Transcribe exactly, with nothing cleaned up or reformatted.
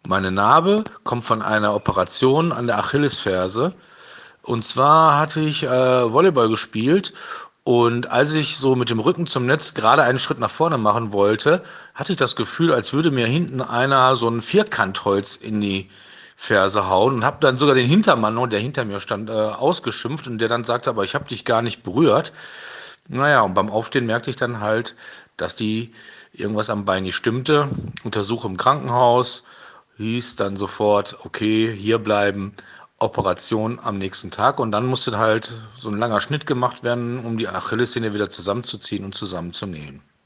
Meine Narbe kommt von einer Operation an der Achillesferse. Und zwar hatte ich äh, Volleyball gespielt und als ich so mit dem Rücken zum Netz gerade einen Schritt nach vorne machen wollte, hatte ich das Gefühl, als würde mir hinten einer so ein Vierkantholz in die Ferse hauen und habe dann sogar den Hintermann, der hinter mir stand, äh, ausgeschimpft und der dann sagte, aber ich habe dich gar nicht berührt. Naja, und beim Aufstehen merkte ich dann halt, dass die irgendwas am Bein nicht stimmte. Untersuch im Krankenhaus, hieß dann sofort, okay, hier bleiben, Operation am nächsten Tag. Und dann musste halt so ein langer Schnitt gemacht werden, um die Achillessehne wieder zusammenzuziehen und zusammenzunähen.